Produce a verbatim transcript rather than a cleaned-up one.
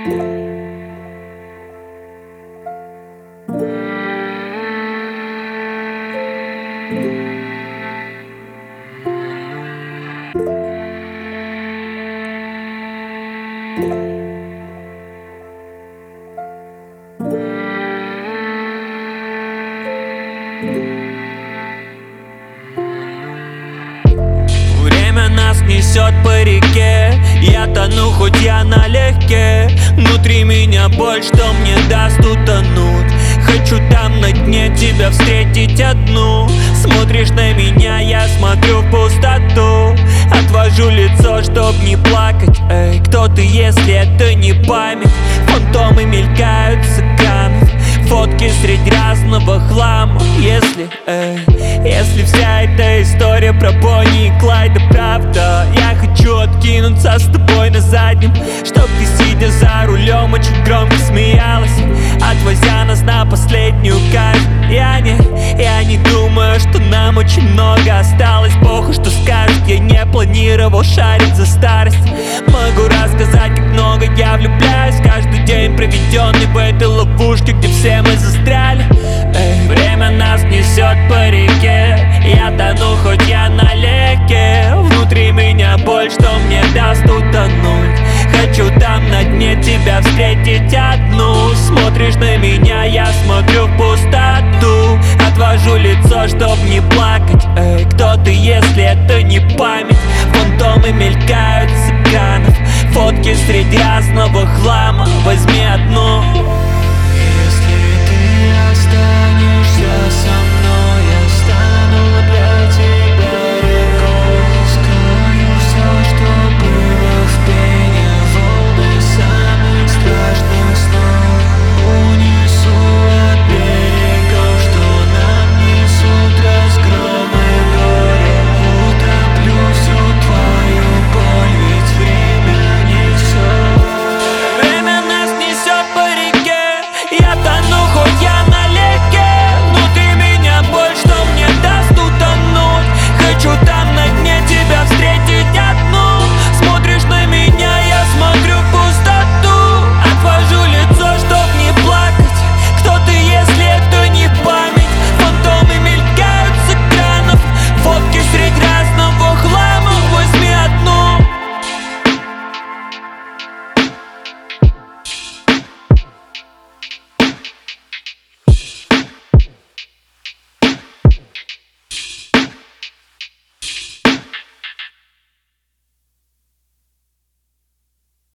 Время нас несет по реке, я тону, хоть я налегке. Внутри меня боль, что мне даст утонуть. Хочу там на дне тебя встретить одну. Смотришь на меня, я смотрю в пустоту. Отвожу лицо, чтоб не плакать. Эй, кто ты, если это не память? Фантомы мелькают с экранов, фотки среди разного хлама. Если, эй, если вся эта история про Бонни и Клайда правда, я хочу откинуться с тобой на заднем, чтоб ты, сидя за рулем, очень громко смеялась, отвозя нас на последнюю казнь. Я не, я не думаю, что нам очень много осталось. Похуй, что скажет, я не планировал шарить за старость. Могу рассказать, как много я влюбляюсь. Каждый день, проведенный в этой ловушке, где все мы застряли. Эй, время нас несет по реке, я тону, хоть я налегке. Внутри меня боль, что мне даст утонуть. Хочу там на дне тебя встретить одну. Смотришь на меня, я смотрю в пустоту. Отвожу лицо, чтоб не плакать. Эй, кто ты, если это не память? Фантомы мелькают с экранов, фотки среди разного хлама. Возьми одну.